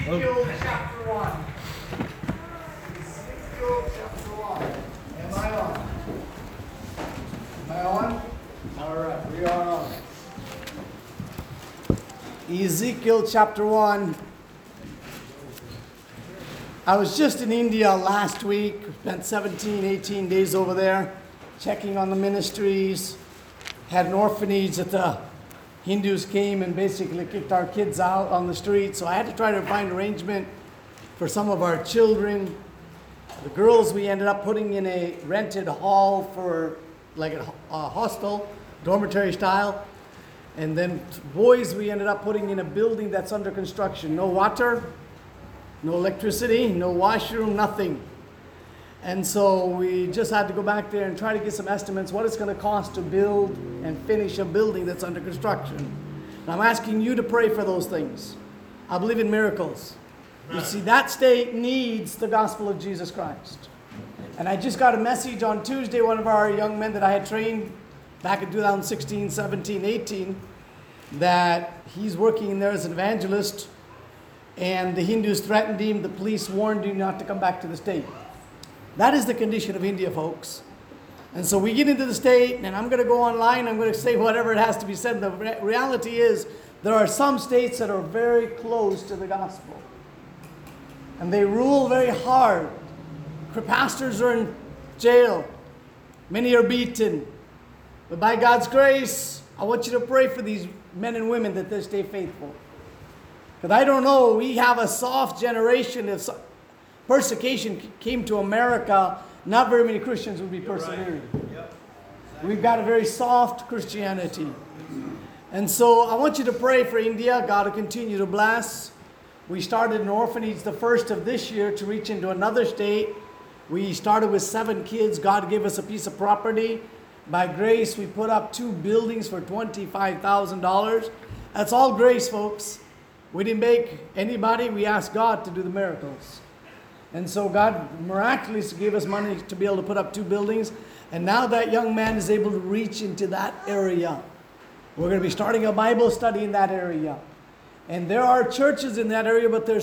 Ezekiel chapter 1. Ezekiel chapter 1. Am I on? Am I on? All right, we are on. Ezekiel chapter 1. I was just in India last week, spent 17, 18 days over there, checking on the ministries, had an orphanage that the Hindus came and basically kicked our kids out on the street, so I had to try to find arrangement for some of our children. The girls we ended up putting in a rented hall for like a hostel, dormitory style. And then boys we ended up putting in a building that's under construction. No water, no electricity, no washroom, nothing. And so we just had to go back there and try to get some estimates what it's going to cost to build and finish a building that's under construction. And I'm asking you to pray for those things. I believe in miracles. You see, that state needs the gospel of Jesus Christ. And I just got a message on Tuesday, one of our young men that I had trained back in 2016, 17, 18, that he's working in there as an evangelist, and the Hindus threatened him, the police warned him not to come back to the state. That is the condition of India, folks. And so we get into the state, and I'm going to go online, I'm going to say whatever it has to be said. The reality is, there are some states that are very close to the gospel. And they rule very hard. Pastors are in jail. Many are beaten. But by God's grace, I want you to pray for these men and women that they stay faithful. Because I don't know, we have a soft generation. If persecution came to America, not very many Christians would be persevered. Right. Yep. We've got a very soft Christianity. And so I want you to pray for India. God will continue to bless. We started an orphanage the first of this year to reach into another state. We started with 7 kids. God gave us a piece of property. By grace, we put up 2 buildings for $25,000. That's all grace, folks. We didn't make anybody. We asked God to do the miracles. And so God miraculously gave us money to be able to put up 2 buildings. And now that young man is able to reach into that area. We're going to be starting a Bible study in that area. And there are churches in that area, but they're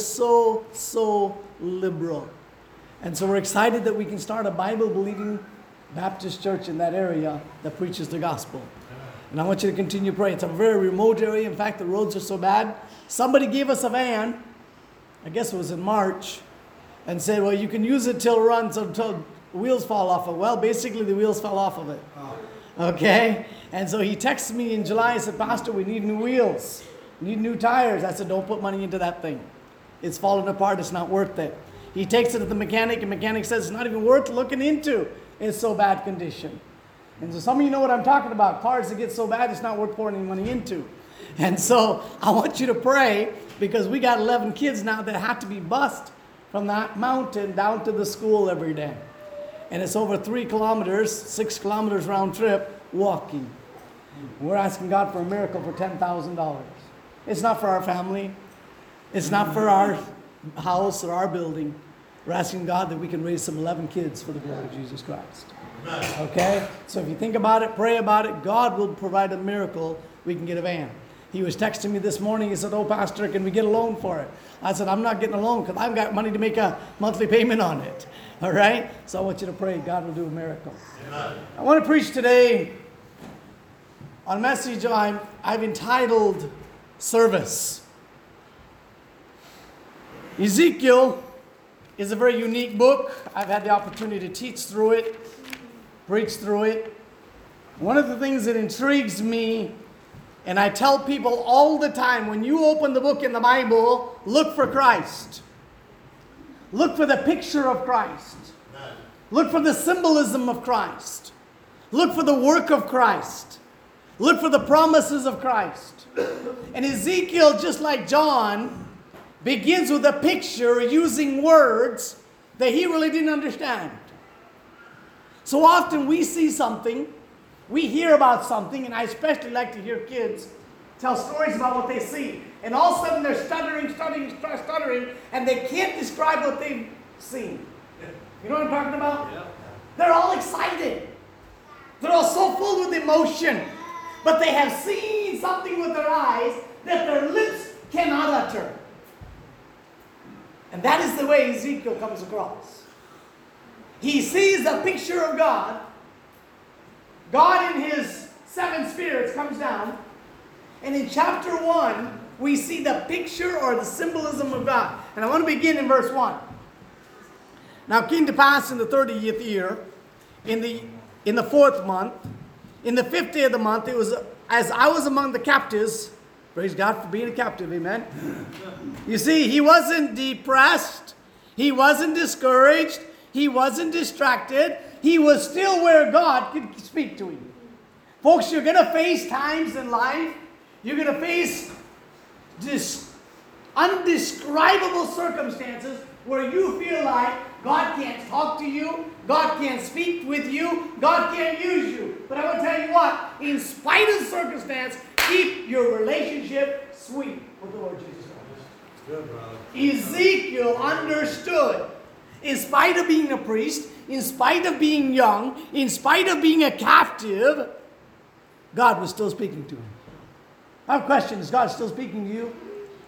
so liberal. And so we're excited that we can start a Bible-believing Baptist church in that area that preaches the gospel. And I want you to continue praying. It's a very remote area. In fact, the roads are so bad. Somebody gave us a van, I guess it was in March, and said, well, you can use it till it runs until the wheels fall off of it. Well, basically the wheels fell off of it. Okay? And so he texted me in July and said, Pastor, we need new wheels. We need new tires. I said, don't put money into that thing. It's falling apart. It's not worth it. He takes it to the mechanic, and the mechanic says it's not even worth looking into. It's so bad condition. And so some of you know what I'm talking about. Cars that get so bad, it's not worth pouring any money into. And so I want you to pray, because we got 11 kids now that have to be bused from that mountain down to the school every day. And it's over 3 kilometers, 6 kilometers round trip, walking. We're asking God for a miracle for $10,000. It's not for our family. It's not for our house or our building. We're asking God that we can raise some 11 kids for the glory of Jesus Christ. Okay? So if you think about it, pray about it, God will provide a miracle. We can get a van. He was texting me this morning. He said, oh, Pastor, can we get a loan for it? I said, I'm not getting a loan because I've got money to make a monthly payment on it. All right? So I want you to pray. God will do a miracle. Amen. I want to preach today on a message I've entitled Service. Ezekiel is a very unique book. I've had the opportunity to teach through it, preach through it. One of the things that intrigues me, and I tell people all the time, when you open the book in the Bible, look for Christ. Look for the picture of Christ. Look for the symbolism of Christ. Look for the work of Christ. Look for the promises of Christ. And Ezekiel, just like John, begins with a picture using words that he really didn't understand. So often we see something, we hear about something, and I especially like to hear kids tell stories about what they see. And all of a sudden they're stuttering, and they can't describe what they've seen. You know what I'm talking about? Yeah. They're all excited. They're all so full with emotion. But they have seen something with their eyes that their lips cannot utter. And that is the way Ezekiel comes across. He sees a picture of God. God in his 7 spirits comes down. And in chapter 1, we see the picture or the symbolism of God. And I want to begin in verse 1. Now it came to pass in the 30th year, in the 4th month, in the 5th day of the month, it was as I was among the captives. Praise God for being a captive, amen. You see, he wasn't depressed. He wasn't discouraged. He wasn't distracted. He was still where God could speak to him. Folks, you're going to face times in life. You're going to face this undescribable circumstances where you feel like God can't talk to you, God can't speak with you, God can't use you. But I want to tell you what, in spite of the circumstance, keep your relationship sweet with the Lord Jesus Christ. Good, brother. Ezekiel understood, in spite of being a priest, in spite of being young, in spite of being a captive, God was still speaking to him. I have a question. Is God still speaking to you?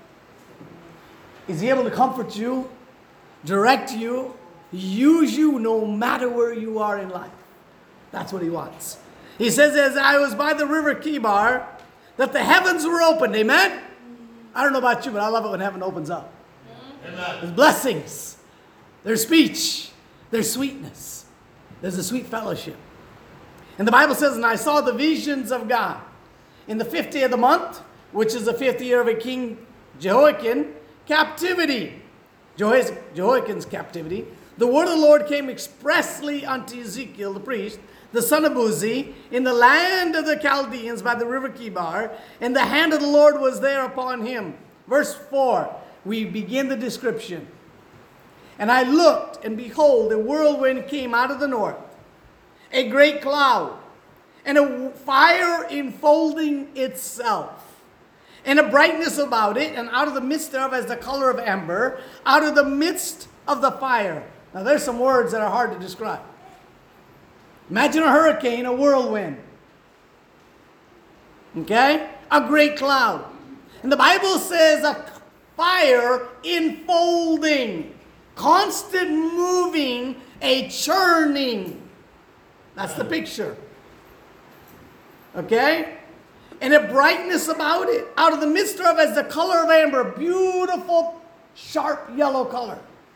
Is he able to comfort you, direct you, use you no matter where you are in life? That's what he wants. He says, as I was by the river Kibar, that the heavens were opened. Amen? I don't know about you, but I love it when heaven opens up. Amen. There's blessings. There's speech. There's sweetness. There's a sweet fellowship. And the Bible says, and I saw the visions of God. In the 5th day of the month, which is the 5th year of a king Jehoiakim, captivity. Jehoiakim's captivity. The word of the Lord came expressly unto Ezekiel the priest, the son of Buzi, in the land of the Chaldeans by the river Kibar, and the hand of the Lord was there upon him. Verse 4, we begin the description. And I looked, and behold, a whirlwind came out of the north, a great cloud, and a fire enfolding itself, and a brightness about it, and out of the midst thereof as the color of amber, out of the midst of the fire. Now there's some words that are hard to describe. Imagine a hurricane, a whirlwind. Okay? A great cloud. And the Bible says a fire enfolding, constant moving, a churning. That's the picture. Okay? And a brightness about it. Out of the midst of as the color of amber. Beautiful, sharp yellow color.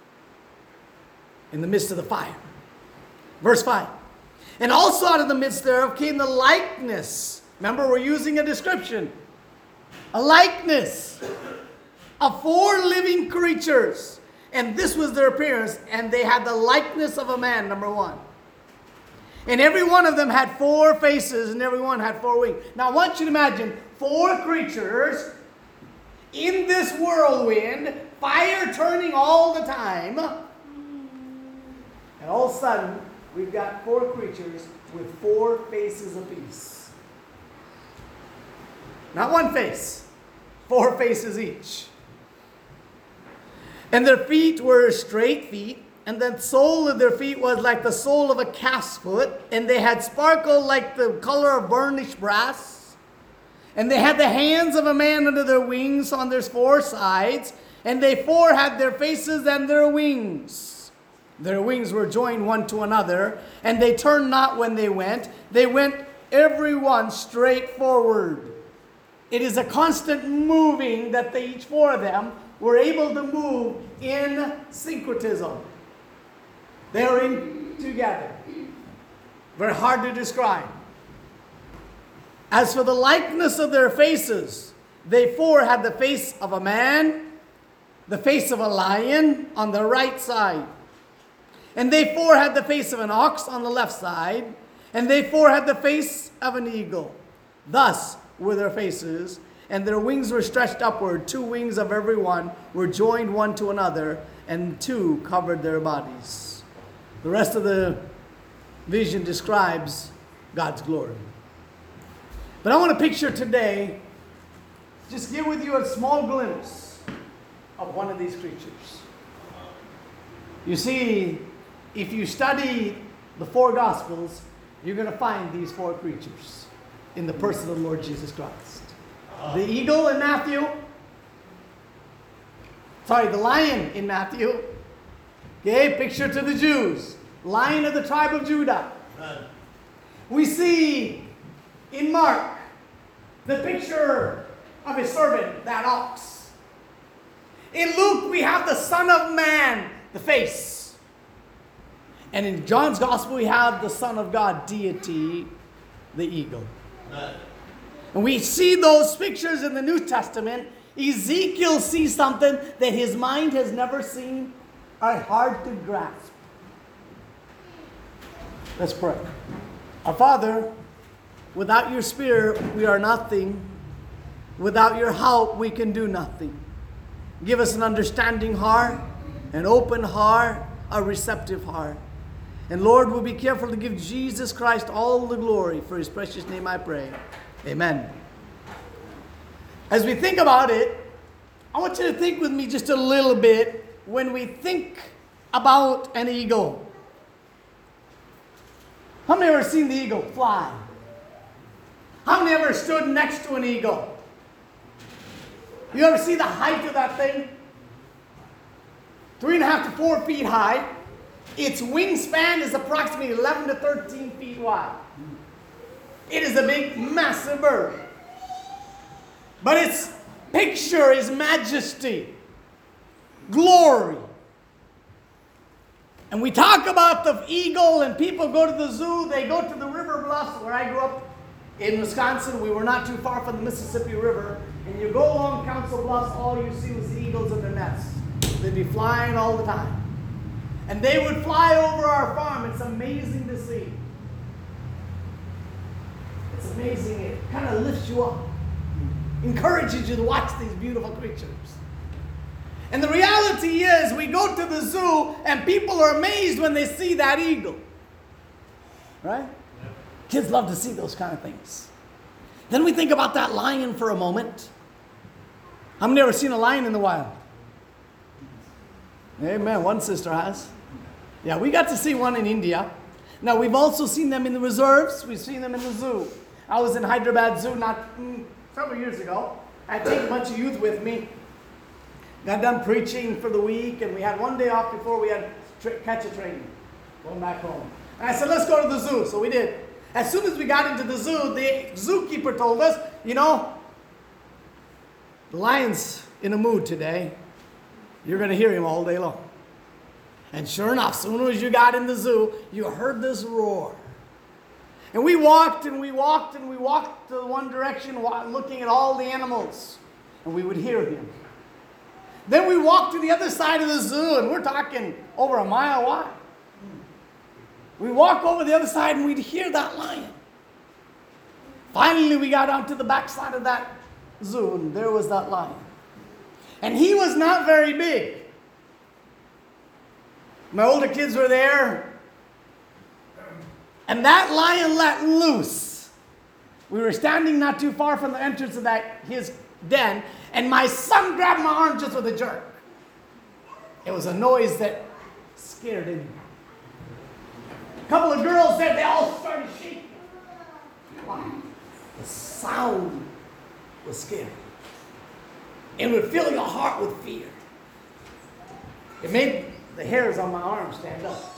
In the midst of the fire. Verse 5. And also out of the midst thereof came the likeness. Remember, we're using a description. A likeness of 4 living creatures. And this was their appearance. And they had the likeness of a man, number 1. And every one of them had 4 faces, and every one had 4 wings. Now I want you to imagine 4 creatures in this whirlwind, fire turning all the time. And all of a sudden, we've got 4 creatures with 4 faces apiece. Not 1 face, 4 faces each. And their feet were straight feet. And the sole of their feet was like the sole of a calf's foot. And they had sparkle like the color of burnished brass. And they had the hands of a man under their wings on their 4 sides. And they 4 had their faces and their wings. Their wings were joined one to another. And they turned not when they went. They went every one straight forward. It is a constant moving that they, each 4 of them, were able to move in syncretism. They were in together. Very hard to describe. As for the likeness of their faces, they 4 had the face of a man, the face of a lion on the right side. And they 4 had the face of an ox on the left side. And they 4 had the face of an eagle. Thus were their faces, and their wings were stretched upward. 2 wings of every one were joined one to another, and 2 covered their bodies. The rest of the vision describes God's glory. But I want to picture today, just give with you a small glimpse of one of these creatures. You see, if you study the 4 Gospels, you're going to find these 4 creatures in the person of the Lord Jesus Christ. The eagle in Matthew, Sorry, the lion in Matthew. Okay, picture to the Jews. Lion of the tribe of Judah. We see in Mark the picture of his servant, that ox. In Luke, we have the Son of Man, the face. And in John's Gospel, we have the Son of God, deity, the eagle. And we see those pictures in the New Testament. Ezekiel sees something that his mind has never seen, are hard to grasp. Let's pray. Our Father, without your Spirit, we are nothing. Without your help, we can do nothing. Give us an understanding heart, an open heart, a receptive heart. And Lord, we'll be careful to give Jesus Christ all the glory. For his precious name I pray. Amen. As we think about it, I want you to think with me just a little bit when we think about an eagle. How many have ever seen the eagle fly? How many ever stood next to an eagle? You ever see the height of that thing? 3.5 to 4 feet high. Its wingspan is approximately 11 to 13 feet wide. It is a big, massive bird. But its picture is majesty, glory. And we talk about the eagle, and people go to the zoo, they go to the river bluffs. Where I grew up in Wisconsin, we were not too far from the Mississippi River. And you go along Council Bluffs, all you see was the eagles in their nests. They'd be flying all the time. And they would fly over our farm. It's amazing to see. It's amazing. It kind of lifts you up, encourages you to watch these beautiful creatures. And the reality is, we go to the zoo and people are amazed when they see that eagle. Right? Yeah. Kids love to see those kind of things. Then we think about that lion for a moment. How many ever seen a lion in the wild? Amen. One sister has. Yeah, we got to see one in India. Now, we've also seen them in the reserves. We've seen them in the zoo. I was in Hyderabad Zoo several years ago. I had taken a bunch of youth with me. Got done preaching for the week, and we had one day off before we had catch a train going back home. And I said, let's go to the zoo. So we did. As soon as we got into the zoo, the zookeeper told us, you know, the lion's in a mood today. You're going to hear him all day long. And sure enough, as soon as you got in the zoo, you heard this roar. And we walked and we walked and we walked to one direction, looking at all the animals. And we would hear him. Then we walked to the other side of the zoo, and we're talking over a mile wide. We walk over the other side and we'd hear that lion. Finally, we got out to the backside of that zoo, and there was that lion. And he was not very big. My older kids were there, and that lion let loose. We were standing not too far from the entrance of his den, and my son grabbed my arm just with a jerk. It was a noise that scared him. A couple of girls there, they all started shaking. Why? The sound was scary. It would fill your heart with fear. It made the hairs on my arm stand up.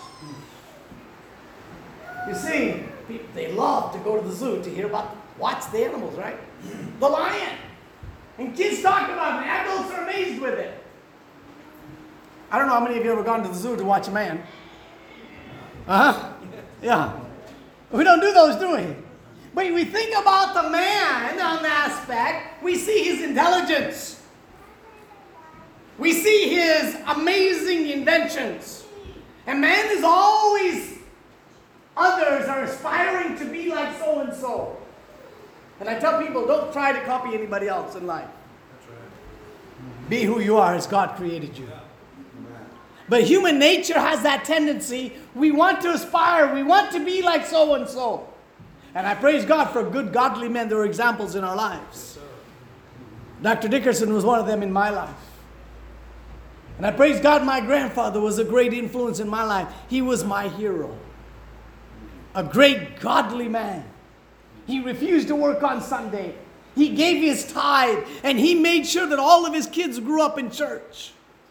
You see, they love to go to the zoo to watch the animals, right? The lion. And kids talk about it. Adults are amazed with it. I don't know how many of you have ever gone to the zoo to watch a man. Uh-huh. Yeah. We don't do those, do we? But we think about the man on the aspect. We see his intelligence. We see his amazing inventions. And man is always, others are aspiring to be like so-and-so. And I tell people, don't try to copy anybody else in life. That's right. Be who you are as God created you. But human nature has that tendency. We want to aspire. We want to be like so-and-so. And I praise God for good, godly men. There are examples in our lives. Dr. Dickerson was one of them in my life. And I praise God my grandfather was a great influence in my life. He was my hero. A great, godly man. He refused to work on Sunday. He gave his tithe, and he made sure that all of his kids grew up in church.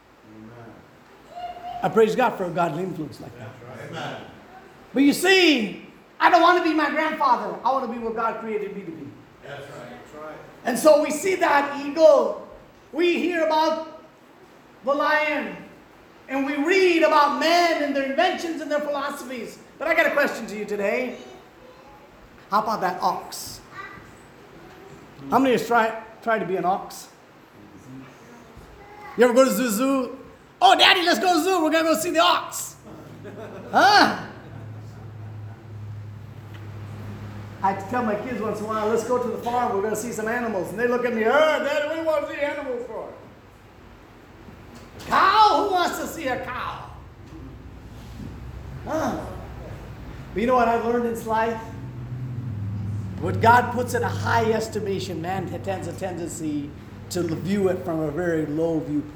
I praise God for a godly influence like that. Amen. But you see, I don't want to be my grandfather. I want to be what God created me to be. That's right. That's right. And so we see that eagle. We hear about the lion. And we read about men and their inventions and their philosophies. But I got a question to you today. How about that ox? How many of you try to be an ox? You ever go to the zoo? Oh, Daddy, let's go to the zoo. We're going to go see the ox. Huh? I tell my kids once in a while, let's go to the farm. We're going to see some animals. And they look at me, Daddy, what do you want to see animals for? Cow? Who wants to see a cow? Huh? But you know what I've learned in this life? What God puts in a high estimation, man has a tendency to view it from a very low viewpoint.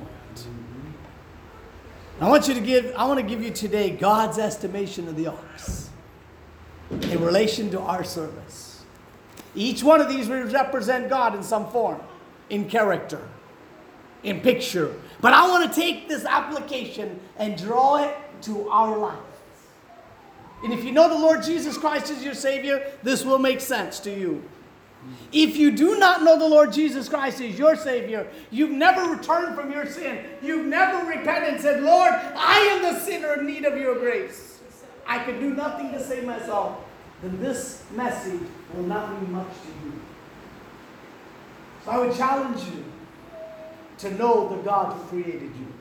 I want to give you today God's estimation of the ox in relation to our service. Each one of these will represent God in some form, in character, in picture. But I want to take this application and draw it to our life. And if you know the Lord Jesus Christ as your Savior, this will make sense to you. If you do not know the Lord Jesus Christ as your Savior, you've never returned from your sin, you've never repented and said, Lord, I am the sinner in need of your grace, I can do nothing to save myself, then this message will not mean much to you. So I would challenge you to know the God who created you,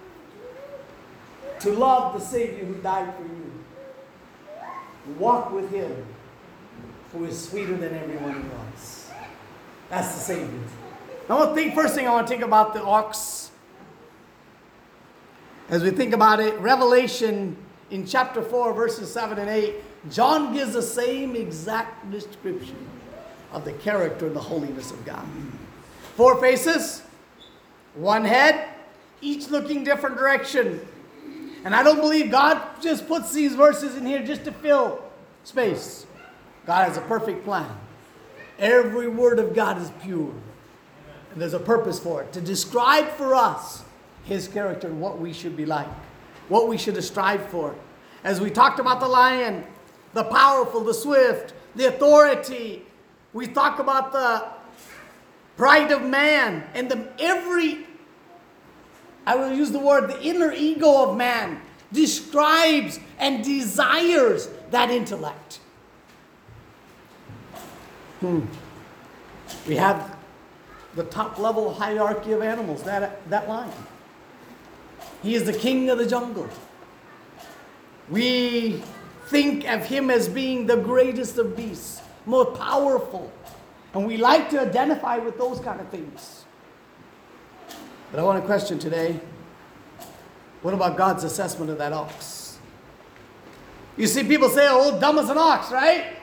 to love the Savior who died for you, walk with Him who is sweeter than everyone else. That's the Savior. First thing I want to think about the ox. As we think about it, Revelation in chapter 4, verses 7 and 8, John gives the same exact description of the character and the holiness of God. 4 faces, 1 head, each looking different direction. And I don't believe God just puts these verses in here just to fill space. God has a perfect plan. Every word of God is pure. And there's a purpose for it. To describe for us His character and what we should be like. What we should strive for. As we talked about the lion, the powerful, the swift, the authority. We talk about the pride of man. And I will use the word, the inner ego of man describes and desires that intellect. We have the top level hierarchy of animals, that lion. He is the king of the jungle. We think of him as being the greatest of beasts, most powerful. And we like to identify with those kind of things. But I want to question today, what about God's assessment of that ox? You see people say, oh, dumb as an ox, right?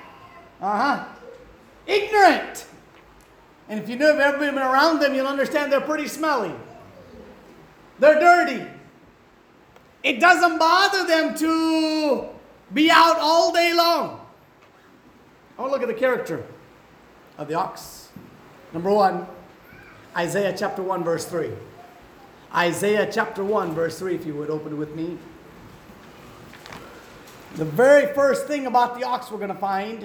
Ignorant. And if you've ever been around them, you'll understand they're pretty smelly. They're dirty. It doesn't bother them to be out all day long. I want to look at the character of the ox. Number 1, Isaiah chapter 1, verse 3. Isaiah chapter 1, verse 3, if you would open it with me. The very first thing about the ox we're going to find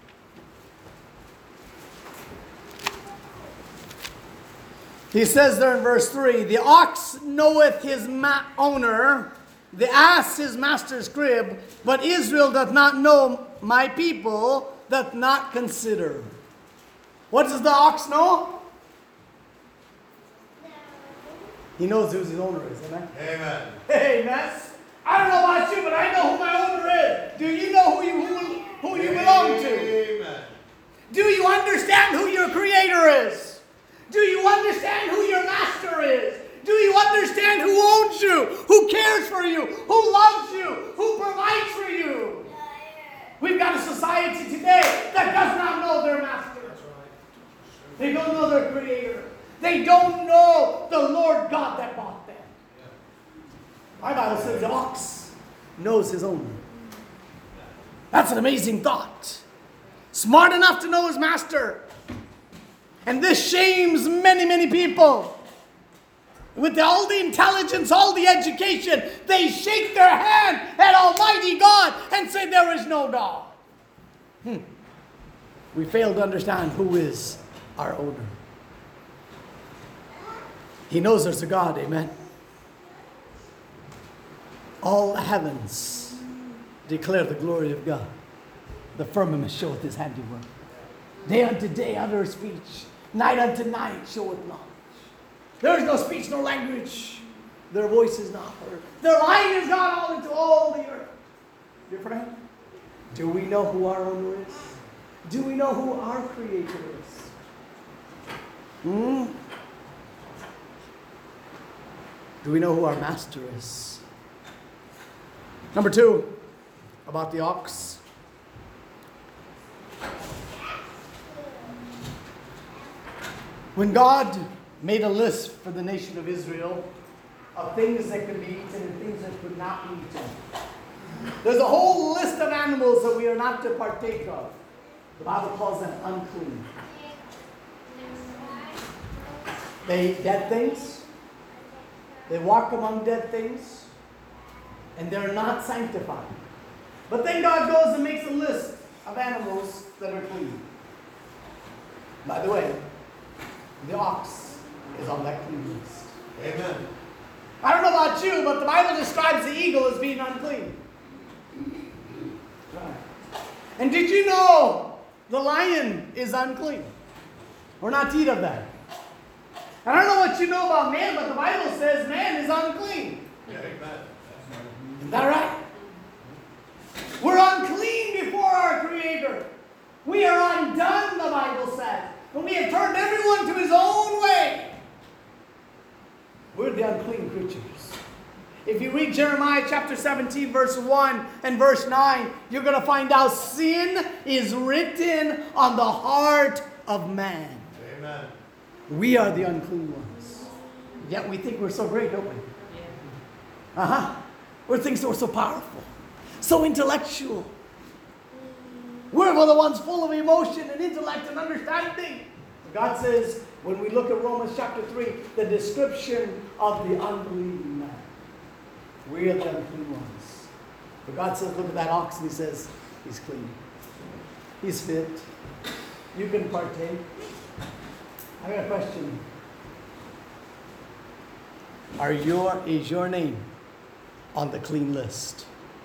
he says there in verse 3, the ox knoweth his owner, the ass his master's crib, but Israel doth not know, my people doth not consider. What does the ox know? He knows who his owner is, amen? Amen. Amen. I don't know about you, but I know who my owner is. Do you know who you belong to? Amen. Do you understand who your creator is? Do you understand who your master is? Do you understand who owns you? Who cares for you? Who loves you? Who provides for you? We've got a society today that does not know their master. They don't know their creator. They don't know the Lord God that bought them. My Bible says the ox knows his owner. That's an amazing thought. Smart enough to know his master. And this shames many, many people. with all the intelligence, all the education, they shake their hand at Almighty God and say there is no God. We fail to understand who is our owner. He knows there's a God, amen. All the heavens declare the glory of God. The firmament showeth his handiwork. Day unto day uttereth speech. Night unto night showeth knowledge. There is no speech, no language. Their voice is not heard. Their line is gone all into all the earth. Dear friend, do we know who our owner is? Do we know who our creator is? Do we know who our master is? Number 2, about the ox. When God made a list for the nation of Israel of things that could be eaten and things that could not be eaten, there's a whole list of animals that we are not to partake of. The Bible calls them unclean. They eat dead things. They walk among dead things. And they're not sanctified. But then God goes and makes a list of animals that are clean. By the way, the ox is on that clean list. Amen. I don't know about you, but the Bible describes the eagle as being unclean. Right. And did you know the lion is unclean? We're not to eat of that. I don't know what you know about man, but the Bible says man is unclean. Amen. Isn't that right? We're unclean before our Creator. We are undone, the Bible says. And we have turned everyone to his own way. We're the unclean creatures. If you read Jeremiah chapter 17, verse 1 and verse 9, you're going to find out sin is written on the heart of man. Amen. We are the unclean ones. Yet we think we're so great, don't we? We think we're so powerful, so intellectual. We're the ones full of emotion and intellect and understanding. God says, when we look at Romans chapter 3, the description of the unbelieving man. We are the unclean ones. But God says, look at that ox, and he says, he's clean. He's fit. You can partake. I got a question. Is your name on the clean list?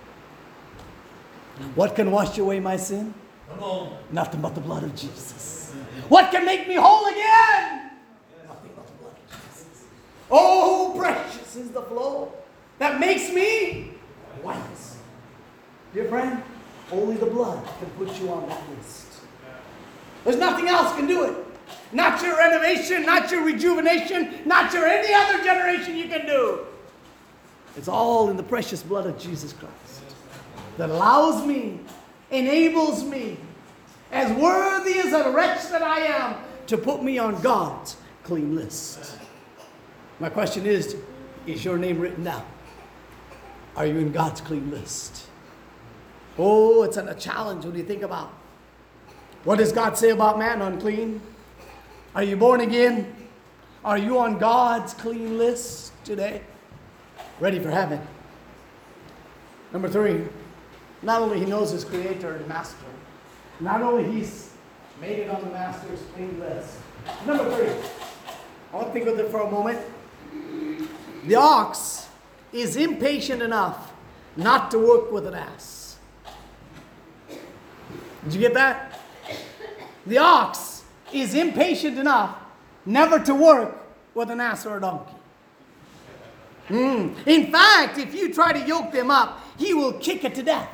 What can wash away my sin? Come on. Nothing but the blood of Jesus. What can make me whole again? Nothing but the blood of Jesus. Oh, precious is the flow that makes me white. Dear friend, only the blood can put you on that list. There's nothing else can do it. Not your renovation, not your rejuvenation, not your any other generation you can do. It's all in the precious blood of Jesus Christ that allows me, enables me, as worthy as a wretch that I am, to put me on God's clean list. My question is your name written down? Are you in God's clean list? Oh, it's a challenge when you think about what does God say about man unclean? Are you born again? Are you on God's clean list today? Ready for heaven. Number 3, not only he knows his creator and master, not only he's made it on the master's clean list. Number 3, I want to think with it for a moment. The ox is impatient enough not to work with an ass. Did you get that? The ox is impatient enough never to work with an ass or a donkey. In fact, if you try to yoke them up, he will kick it to death.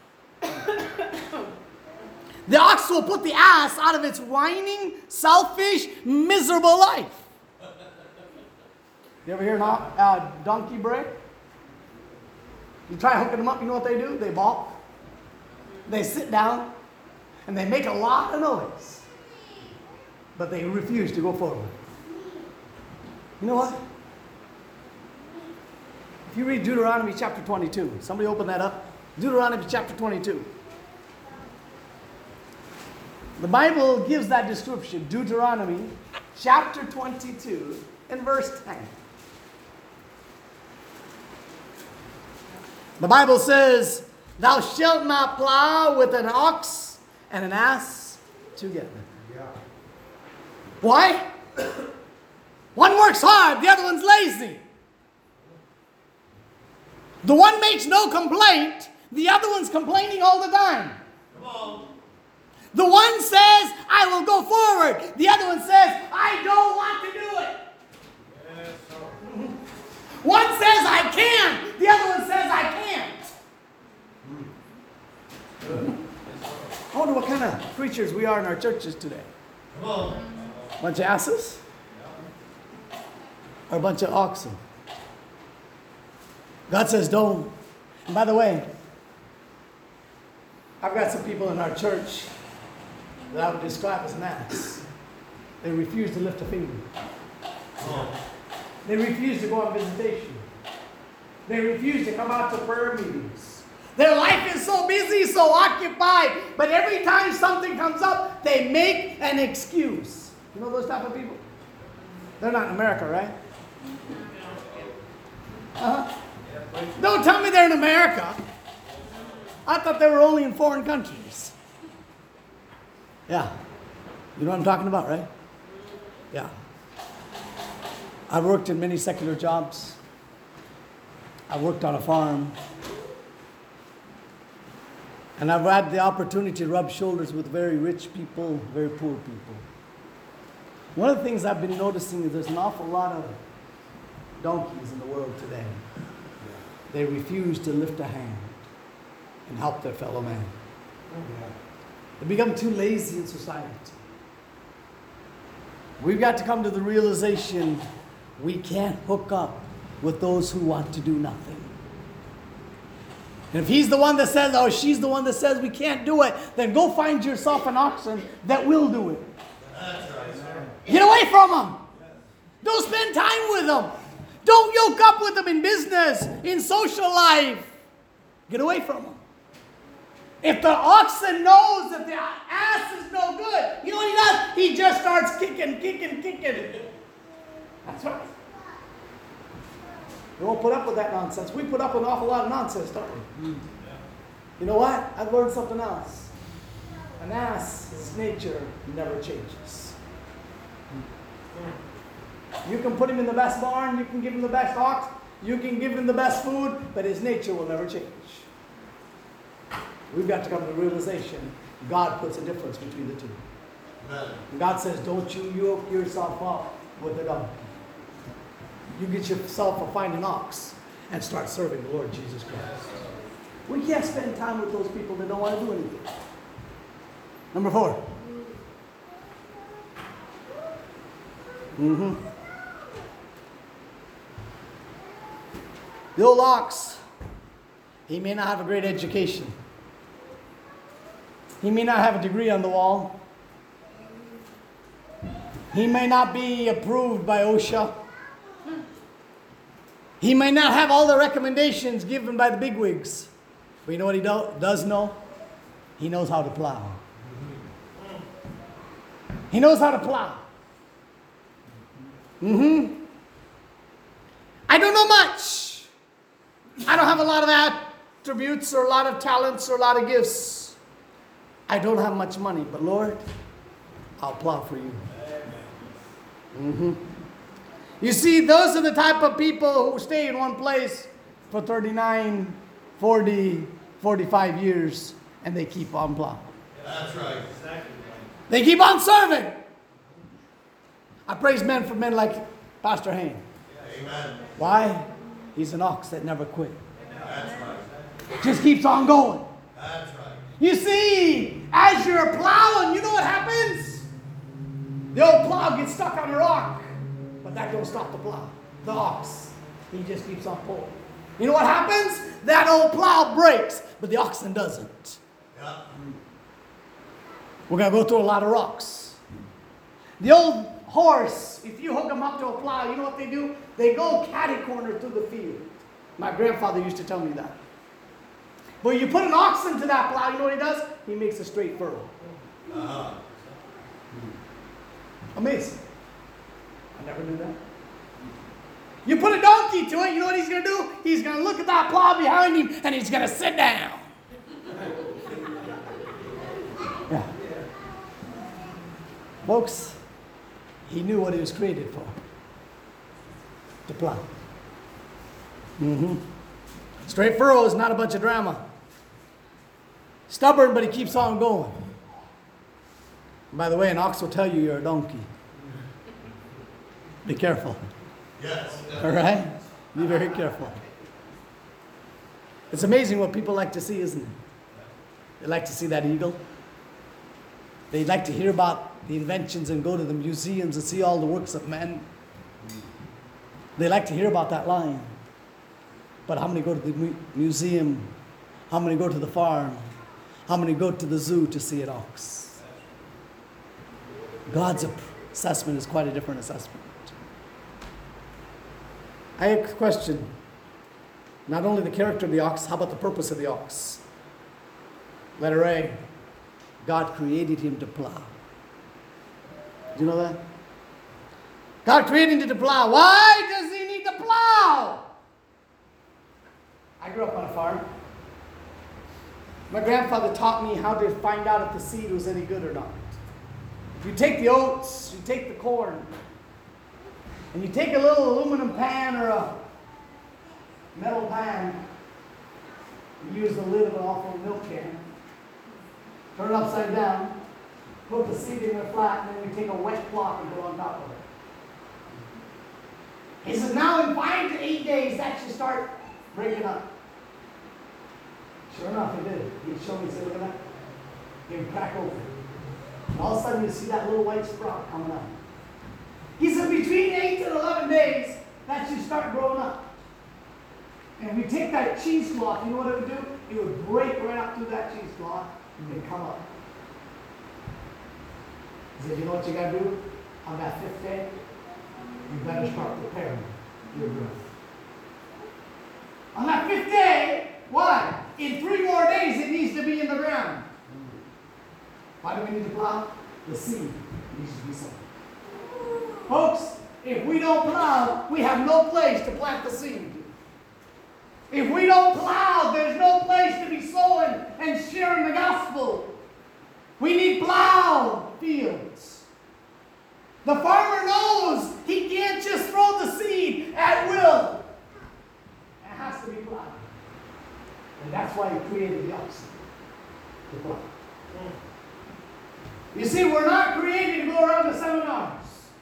The ox will put the ass out of its whining, selfish, miserable life. You ever hear a donkey bray? You try hooking them up, you know what they do? They balk. They sit down, and they make a lot of noise. But they refuse to go forward. You know what? If you read Deuteronomy chapter 22, somebody open that up. Deuteronomy chapter 22. The Bible gives that description. Deuteronomy chapter 22 and verse 10. The Bible says, thou shalt not plow with an ox and an ass together. Why? One works hard, the other one's lazy. The one makes no complaint, the other one's complaining all the time. Come on. The one says, I will go forward. The other one says, I don't want to do it. Yes, sir. One says, I can. The other one says, I can't. I wonder what kind of preachers we are in our churches today. Come on. Bunch of asses? Or a bunch of oxen? God says don't. And by the way, I've got some people in our church that I would describe as an ass. They refuse to lift a finger. Come on. They refuse to go on visitation. They refuse to come out to prayer meetings. Their life is so busy, so occupied, but every time something comes up, they make an excuse. You know those type of people? They're not in America, right? Don't tell me they're in America. I thought they were only in foreign countries. Yeah. You know what I'm talking about, right? Yeah. I've worked in many secular jobs. I worked on a farm. And I've had the opportunity to rub shoulders with very rich people, very poor people. One of the things I've been noticing is there's an awful lot of donkeys in the world today. They refuse to lift a hand and help their fellow man. They become too lazy in society. We've got to come to the realization we can't hook up with those who want to do nothing. And if he's the one that says, or she's the one that says we can't do it, then go find yourself an oxen that will do it. That's right, sir. Get away from them. Don't spend time with them. Don't yoke up with them in business, in social life. Get away from them. If the oxen knows that the ass is no good, you know what he does? He just starts kicking. That's right. We won't put up with that nonsense. We put up with an awful lot of nonsense, don't we? You know what? I've learned something else. An ass's nature never changes. You can put him in the best barn, you can give him the best ox, you can give him the best food, but his nature will never change. We've got to come to the realization God puts a difference between the two. Amen. God says, don't you yoke yourself up with a donkey. You get yourself a fine ox and start serving the Lord Jesus Christ. We can't spend time with those people that don't want to do anything. Number 4. The old ox, he may not have a great education. He may not have a degree on the wall. He may not be approved by OSHA. He may not have all the recommendations given by the bigwigs. But you know what he does know? He knows how to plow. He knows how to plow. I don't know much. I don't have a lot of attributes or a lot of talents or a lot of gifts. I don't have much money, but Lord, I'll plow for you. You see, those are the type of people who stay in one place for 39, 40, 45 years, and they keep on plowing. That's right. Exactly. They keep on serving. I praise men for men like Pastor Hayne. Amen. Why? He's an ox that never quit. That's right. Just keeps on going. That's right. You see, as you're plowing, you know what happens? The old plow gets stuck on a rock. But that don't stop the plow. The ox, he just keeps on pulling. You know what happens? That old plow breaks, but the oxen doesn't. Yeah. We're going to go through a lot of rocks. The old horse, if you hook them up to a plow, you know what they do? They go catty corner through the field. My grandfather used to tell me that. But you put an oxen to that plow, you know what he does? He makes a straight furrow. Amazing. I never knew that. You put a donkey to it, you know what he's going to do? he's going to look at that plow behind him and he's going to sit down. Yeah. Folks, he knew what he was created for. To plow. Straight furrow is not a bunch of drama. Stubborn, but he keeps on going. And by the way, an ox will tell you you're a donkey. Be careful. Yes. All right? Be very careful. It's amazing what people like to see, isn't it? They like to see that eagle. They like to hear about the inventions and go to the museums and see all the works of men. They like to hear about that lion. But how many go to the museum? How many go to the farm? How many go to the zoo to see an ox? God's assessment is quite a different assessment. I have a question. Not only the character of the ox, how about the purpose of the ox? Letter A. God created him to plow. Do you know that? God created him to plow. Why does he need to plow? I grew up on a farm. My grandfather taught me how to find out if the seed was any good or not. You take the oats, you take the corn, and you take a little aluminum pan or a metal pan. You use the lid of an awful milk can. Turn it upside down, put the seed in there flat, and then you take a wet cloth and put it on top of it. He says, now in 5 to 8 days, that should start breaking up. Sure enough, it did. He showed me, he said, look at that. It would crack open. And all of a sudden, you see that little white sprout coming out. He said, between 8 and 11 days, that should start growing up. And we take that cheesecloth, you know what it would do? It would break right up through that cheesecloth and come up. He said, you know what you got to do? On that 5th day, you better start preparing your growth. On that 5th day, why? In 3 more days, it needs to be in the ground. Why do we need to plow? The seed needs to be sown. Folks, if we don't plow, we have no place to plant the seed. If we don't plow, there's no place to be sowing and sharing the gospel. We need plowed fields. The farmer knows he can't just throw the seed at will. It has to be plowed. And that's why he created the oxen to plow. You see, we're not created to go around the seminars.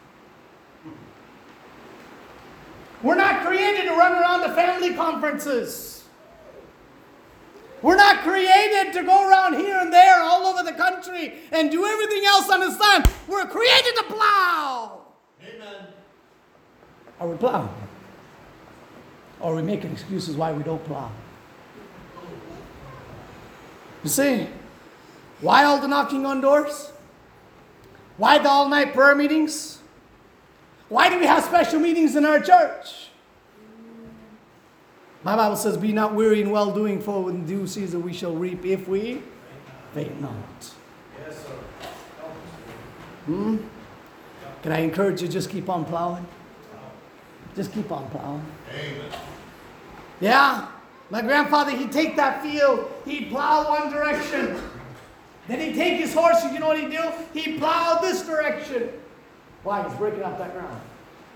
We're not created to run around the family conferences. We're not created to go around here and there all over the country and do everything else on the sun. We're created to plow. Amen. Are we plowing? Or are we making excuses why we don't plow? You see, why all the knocking on doors? Why the all-night prayer meetings? Why do we have special meetings in our church? My Bible says, be not weary in well-doing, for in due season we shall reap if we faint not. Yes, sir. Can I encourage you, just keep on plowing? Just keep on plowing. Amen. Yeah, my grandfather, he'd take that field, he'd plow one direction. Then he'd take his horse, and you know what he'd do? He'd plow this direction. Why? He's breaking up that ground.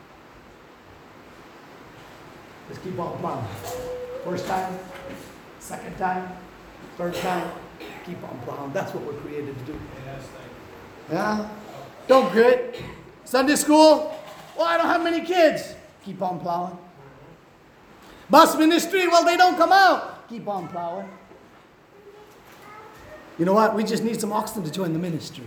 Just keep on plowing. First time, second time, third time, keep on plowing. That's what we're created to do. Yes, thank you. Yeah? Don't quit. Sunday school? Well, I don't have many kids. Keep on plowing. Bus ministry? Well, they don't come out. Keep on plowing. You know what? We just need some oxen to join the ministry.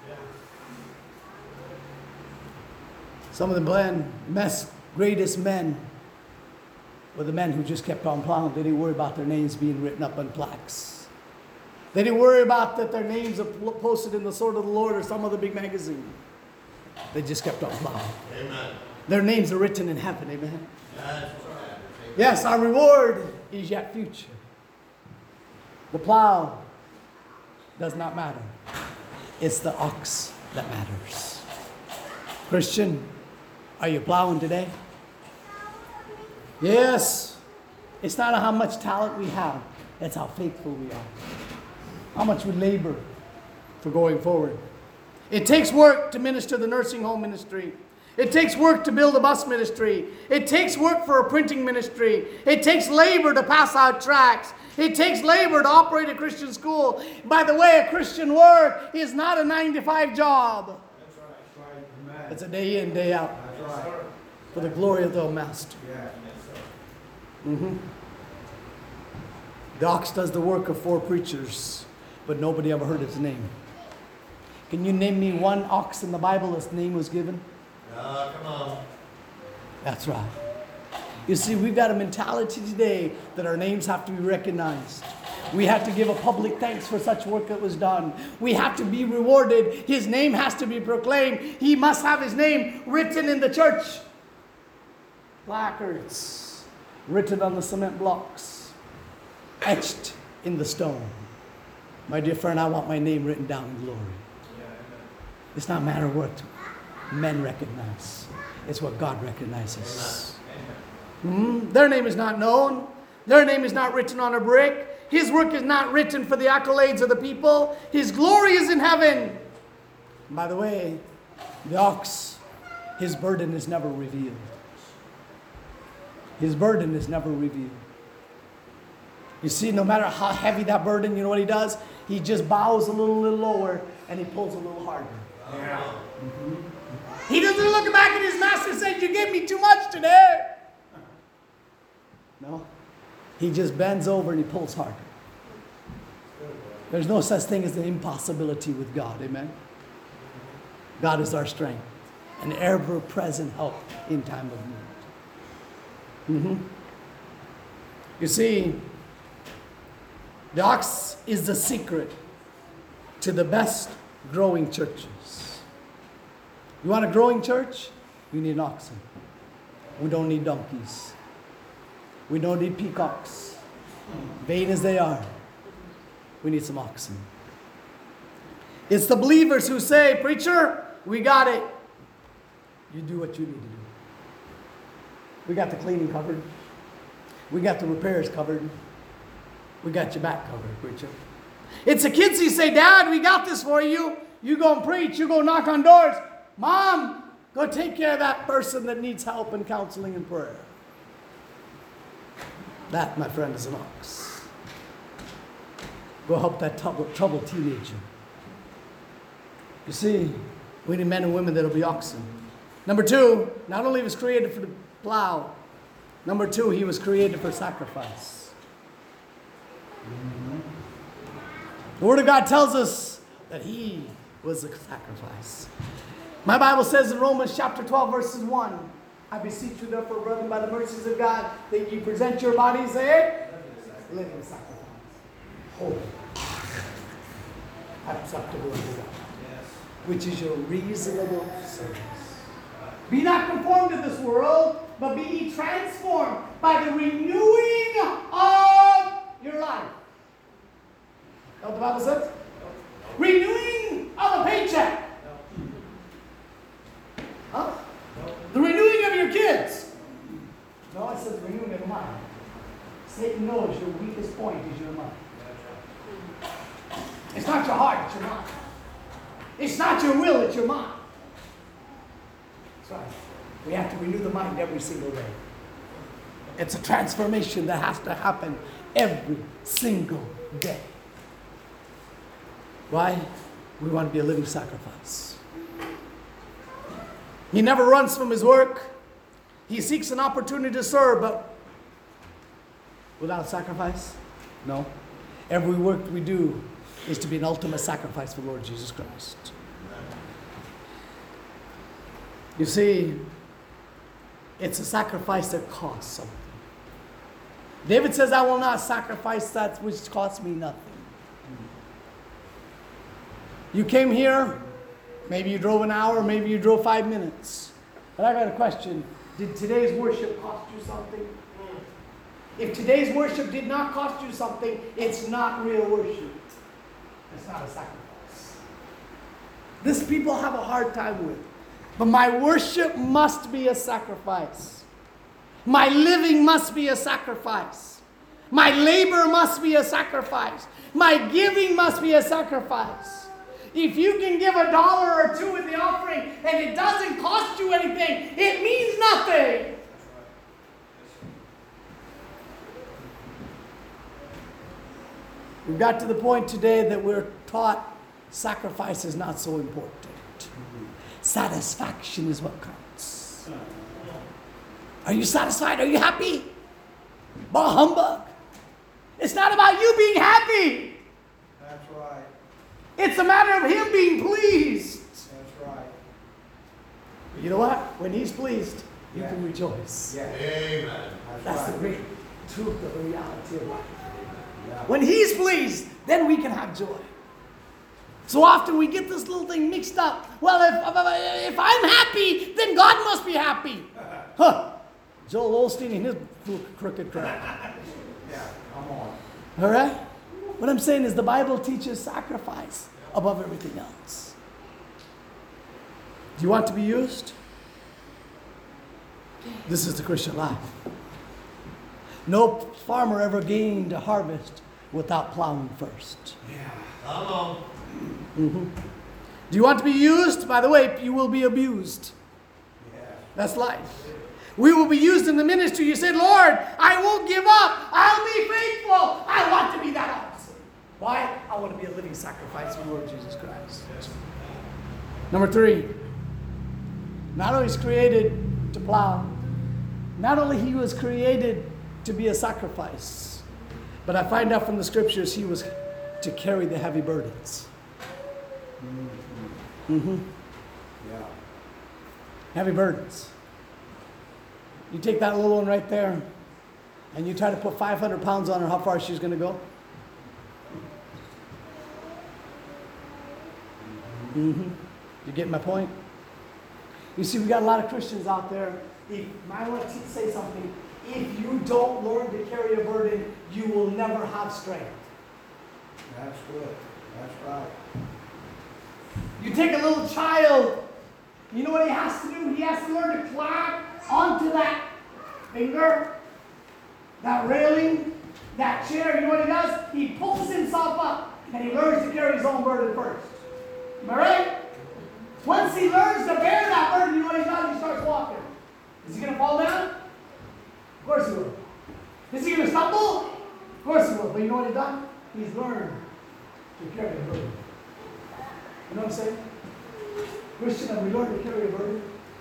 Some of the greatest men were the men who just kept on plowing. They didn't worry about their names being written up on plaques. They didn't worry about that their names are posted in the Sword of the Lord or some other big magazine. They just kept on plowing. Amen. Their names are written in heaven. Amen. That's right. Yes, our reward is yet future. The plow does not matter. It's the ox that matters. Christian, are you plowing today? Yes. It's not how much talent we have. It's how faithful we are. How much we labor for going forward. It takes work to minister the nursing home ministry. It takes work to build a bus ministry. It takes work for a printing ministry. It takes labor to pass out tracts. It takes labor to operate a Christian school. By the way, a Christian work is not a 9-to-5 job. That's right. It's a day in, day out. That's right. For the glory of the Master. Yeah. The ox does the work of 4 preachers, but nobody ever heard his name. Can you name me one ox in the Bible his name was given? Come on. That's right. You see, we've got a mentality today that our names have to be recognized. We have to give a public thanks for such work that was done. We have to be rewarded. His name has to be proclaimed. He must have his name written in the church. Placards written on the cement blocks, etched in the stone. My dear friend, I want my name written down in glory. It's not a matter of what men recognize. It's what God recognizes. Their name is not known. Their name is not written on a brick. His work is not written for the accolades of the people. His glory is in heaven. And by the way, the ox, his burden is never revealed. His burden is never revealed. You see, no matter how heavy that burden, you know what he does? He just bows a little lower and he pulls a little harder. Yeah. He doesn't look back at his master and say, "You gave me too much today." No. He just bends over and he pulls harder. There's no such thing as an impossibility with God. Amen. God is our strength, an ever-present help in time of need. You see, the ox is the secret to the best growing churches. You want a growing church? You need oxen. We don't need donkeys. We don't need peacocks. Vain as they are, we need some oxen. It's the believers who say, "Preacher, we got it. You do what you need to do. We got the cleaning covered. We got the repairs covered. We got your back covered, preacher." It's the kids who say, "Dad, we got this for you. You go and preach. You go knock on doors. Mom, go take care of that person that needs help and counseling and prayer." That, my friend, is an ox. Go help that troubled teenager. You see, we need men and women that'll be oxen. Number 2, not only was created for the plow, number 2, he was created for sacrifice. The Word of God tells us that he was a sacrifice. My Bible says in Romans chapter 12, verses 1, "I beseech you therefore, brethren, by the mercies of God, that you present your bodies a living sacrifice, holy, acceptable unto God, which is your reasonable service. Be not conformed to this world, but be ye transformed by the renewing of your life." You know what the Bible says? Renewing of a paycheck. Huh? The renewing of your kids. No, it says renewing of mind. Satan knows your weakest point is your mind. It's not your heart, it's your mind. It's not your will, it's your mind. That's right. We have to renew the mind every single day. It's a transformation that has to happen every single day. Why? We want to be a living sacrifice. He never runs from his work. He seeks an opportunity to serve, but without sacrifice? No. Every work we do is to be an ultimate sacrifice for Lord Jesus Christ. You see, it's a sacrifice that costs something. David says, "I will not sacrifice that which costs me nothing." You came here, maybe you drove an hour, maybe you drove 5 minutes. But I got a question. Did today's worship cost you something? If today's worship did not cost you something, it's not real worship. It's not a sacrifice. This people have a hard time with. But my worship must be a sacrifice. My living must be a sacrifice. My labor must be a sacrifice. My giving must be a sacrifice. If you can give $1 or $2 in the offering and it doesn't cost you anything, it means nothing. We've got to the point today that we're taught sacrifice is not so important. Satisfaction is what counts. Are you satisfied? Are you happy? Bah humbug. It's not about you being happy. That's right. It's a matter of him being pleased. That's right. You know what? When he's pleased, you can rejoice. Yeah. Amen. That's right. the great truth of the reality of life. Yeah. When he's pleased, then we can have joy. So often we get this little thing mixed up. Well, if I'm happy, then God must be happy. Huh. Joel Osteen and his crooked crap. Yeah. Come on. All right? What I'm saying is the Bible teaches sacrifice above everything else. Do you want to be used? This is the Christian life. No farmer ever gained a harvest without plowing first. Yeah. Come on. Do you want to be used? By the way, you will be abused. Yeah. That's life. We will be used in the ministry. You said, Lord, I won't give up. I'll be faithful. I want to be that awesome. Why? I want to be a living sacrifice for the Lord Jesus Christ. Number 3. Not only is created to plow, not only he was created to be a sacrifice, but I find out from the scriptures he was to carry the heavy burdens. Yeah. Heavy burdens. You take that little one right there, and you try to put 500 pounds on her, how far she's going to go? You get my point? You see, we got a lot of Christians out there. I want to say something. If you don't learn to carry a burden, you will never have strength. That's good. That's right. You take a little child, you know what he has to do? He has to learn to climb onto that finger, that railing, that chair. You know what he does? He pulls himself up and he learns to carry his own burden first. Am I right? Once he learns to bear that burden, you know what he does? He starts walking. Is he going to fall down? Of course he will. Is he going to stumble? Of course he will. But you know what he's done? He's learned to carry a burden. You know what I'm saying? Christian, have we learned to carry a burden?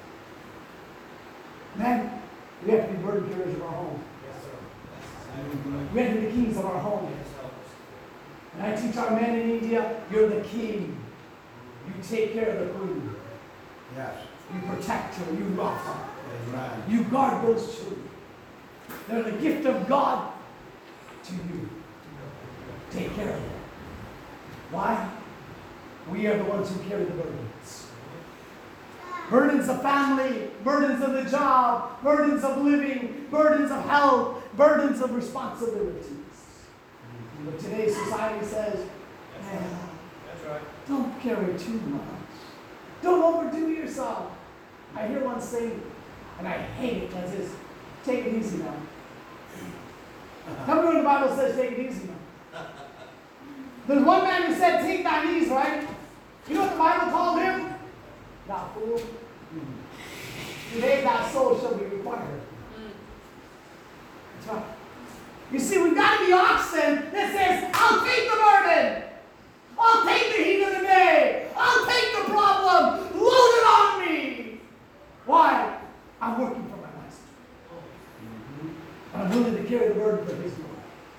Man, we have to be burden carriers of our home. Yes, sir. We have to be the kings of our home. And I teach our men in India, you're the king. You take care of the queen. Yes. You protect her. You love her. Amen. You guard those children. They're the gift of God to you. Take care of them. Why? We are the ones who carry the burdens. Burdens of family, burdens of the job, burdens of living, burdens of health, burdens of responsibilities. But today's society says, That's right. don't carry too much. Don't overdo yourself. I hear one saying, and I hate it, that says, take it easy now. Tell me when the Bible says take it easy now. There's one man who said, take thine ease, right? You know what the Bible called him? Thou fool. Today thy soul shall be required. That's right. You see, we've got to be oxen that says, I'll take the burden. I'll take the heat of the day. I'll take the problem. Load it on me. Why? I'm working for my master. And I'm willing to carry the burden for his glory.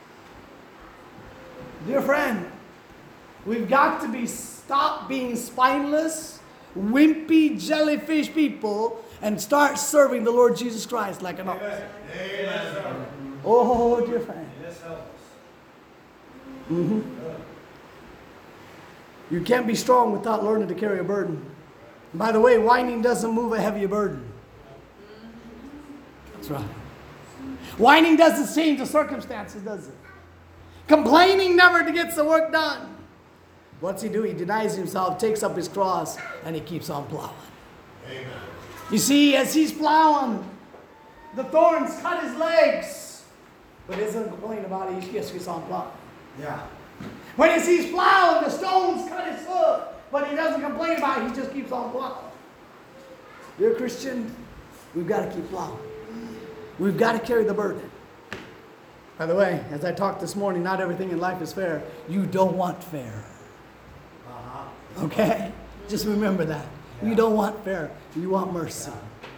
Dear friend, we've got to stop being spineless, wimpy, jellyfish people and start serving the Lord Jesus Christ like an ox. Amen. Oh, dear friend. Yes, help us. You can't be strong without learning to carry a burden. And by the way, whining doesn't move a heavy burden. That's right. Whining doesn't change the circumstances, does it? Complaining never gets the work done. What's he do? He denies himself, takes up his cross, and he keeps on plowing. Amen. You see, as he's plowing, The thorns cut his legs. But he doesn't complain about it. He just keeps on plowing. Yeah. When he sees plowing, the stones cut his foot. But he doesn't complain about it. He just keeps on plowing. Dear Christian, we've got to keep plowing. We've got to carry the burden. By the way, as I talked this morning, not everything in life is fair. You don't want fair. Uh-huh. Okay? Just remember that. You don't want fair. You want mercy.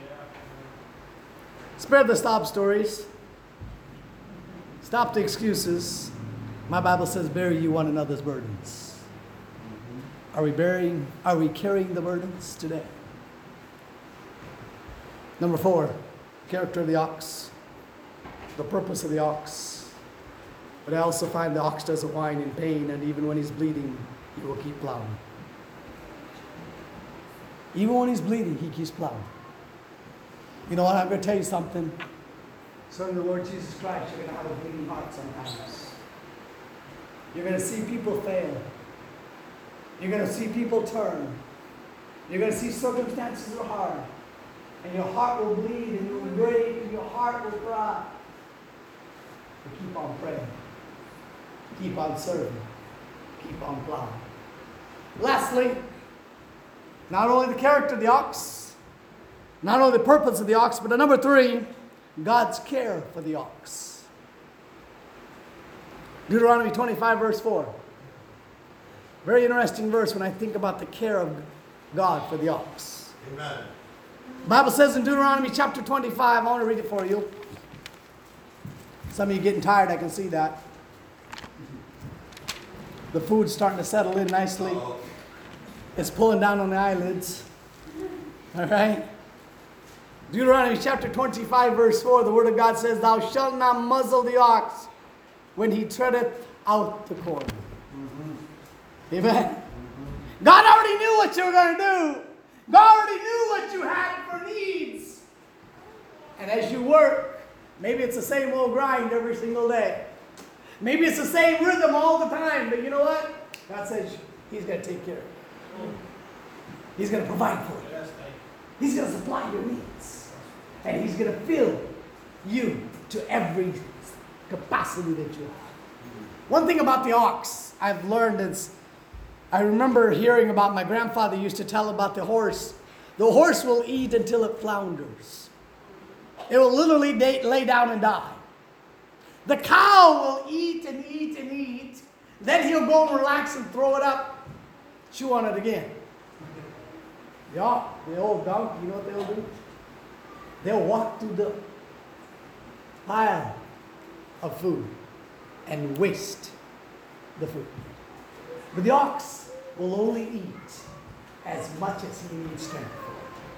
Spare the stop stories. Stop the excuses. My Bible says, bear you one another's burdens. Are we carrying the burdens today? Number 4, character of the ox. The purpose of the ox. But I also find the ox doesn't whine in pain, and even when he's bleeding, he will keep plowing. Even when he's bleeding, he keeps plowing. You know what? I'm going to tell you something. Serving the Lord Jesus Christ, you're going to have a bleeding heart sometimes. You're going to see people fail. You're going to see people turn. You're going to see circumstances are hard. And your heart will bleed, and you will break, and your heart will cry. But keep on praying. Keep on serving. Keep on plowing. Lastly, not only the character of the ox, not only the purpose of the ox, but number 3, God's care for the ox. Deuteronomy 25, verse 4. Very interesting verse when I think about the care of God for the ox. Amen. The Bible says in Deuteronomy chapter 25, I want to read it for you. Some of you getting tired, I can see that. The food's starting to settle in nicely. Uh-oh. It's pulling down on the eyelids. All right? Deuteronomy chapter 25, verse 4, the word of God says, thou shalt not muzzle the ox when he treadeth out the corn. Amen? God already knew what you were going to do. God already knew what you had for needs. And as you work, maybe it's the same old grind every single day. Maybe it's the same rhythm all the time. But you know what? God says he's going to take care of you. He's going to provide for you. Yes, thank you. He's going to supply your needs. And he's going to fill you to every capacity that you have. One thing about the ox I've learned is, I remember hearing about, my grandfather used to tell about the horse. The horse will eat until it flounders. It will literally lay down and die. The cow will eat and eat and eat. Then he'll go and relax and throw it up, chew on it again. Yeah, the old donkey, you know what they'll do? They'll walk through the pile of food and waste the food. But the ox will only eat as much as he needs strength for.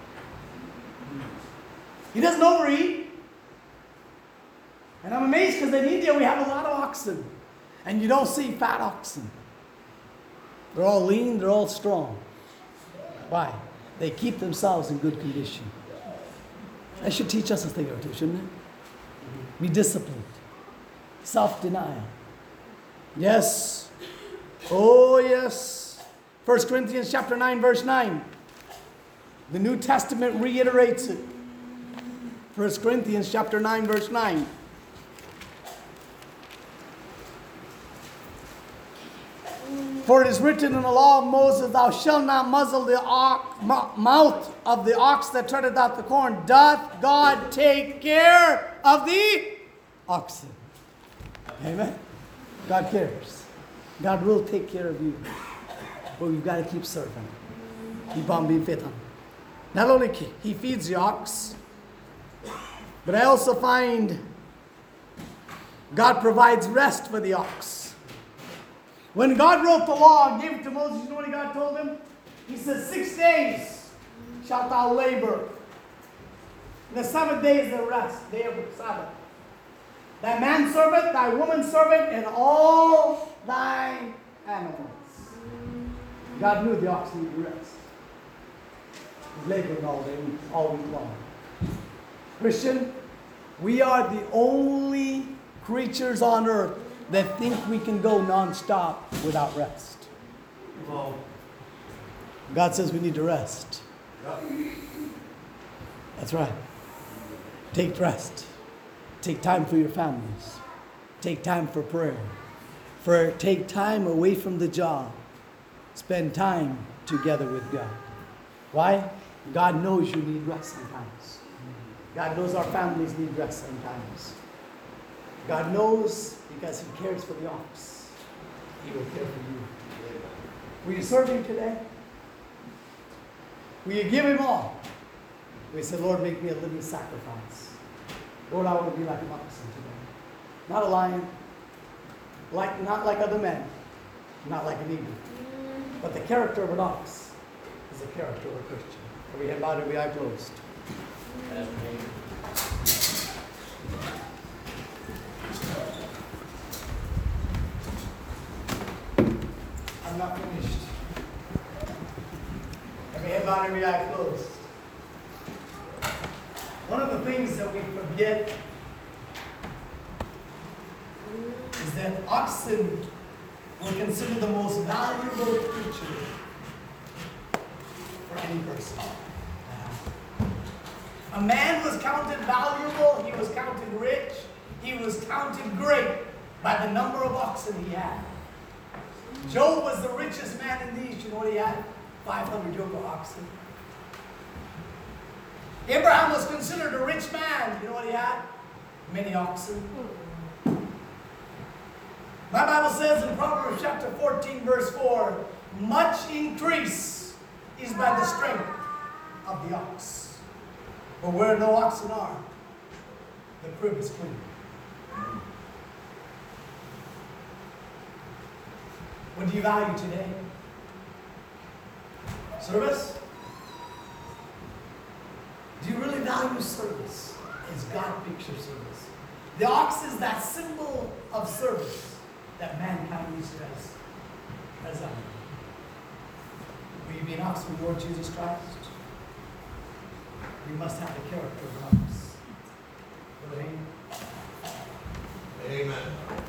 He doesn't overeat. And I'm amazed because in India we have a lot of oxen. And you don't see fat oxen. They're all lean, they're all strong. Why? They keep themselves in good condition. That should teach us a thing or two, shouldn't it? Be disciplined. Self-denial. Yes. Oh, yes. 1 Corinthians chapter 9, verse 9. The New Testament reiterates it. 1 Corinthians chapter 9, verse 9. For it is written in the law of Moses, thou shalt not muzzle the mouth of the ox that treadeth out the corn. Doth God take care of the oxen? Amen. God cares. God will take care of you. But we've got to keep serving. Keep on being faithful. Not only he feeds the ox, but I also find God provides rest for the ox. When God wrote the law and gave it to Moses, you know what God told him? He said, 6 days shalt thou labor. The 7th day is the rest, day of the Sabbath. Thy man servant, thy woman servant, and all thine animals. God knew the ox needed rest. He's laboring all week long. Christian, we are the only creatures on earth that think we can go non-stop without rest. Come on. God says we need to rest. Yep. That's right. Take rest. Take time for your families. Take time for prayer. Take time away from the job. Spend time together with God. Why? God knows you need rest sometimes. God knows our families need rest sometimes. God knows because He cares for the ox. He will care for you. Will you serve Him today? Will you give Him all? We say, Lord, make me a living sacrifice. Lord, I want to be like an oxen today. Not a lion, not like other men, not like an eagle. But the character of an ox is the character of a Christian. Every head bowed, every eye closed. I'm not finished. Every head bowed, every eye closed. One of the things that we forget is that oxen were considered the most valuable creature for any person. A man was counted valuable, he was counted rich, he was counted great by the number of oxen he had. Job was the richest man in the East. You know what he had? 500 yoke of oxen. Abraham was considered a rich man. You know what he had? Many oxen. My Bible says in Proverbs chapter 14, verse 4, much increase is by the strength of the ox. But where no oxen are, the crib is clean. What do you value today? Service? Do you really value service? Is God picture service? The ox is that symbol of service that mankind needs to as will you be an ox with Lord Jesus Christ? We must have the character of an ox. Brother Hayden? Amen.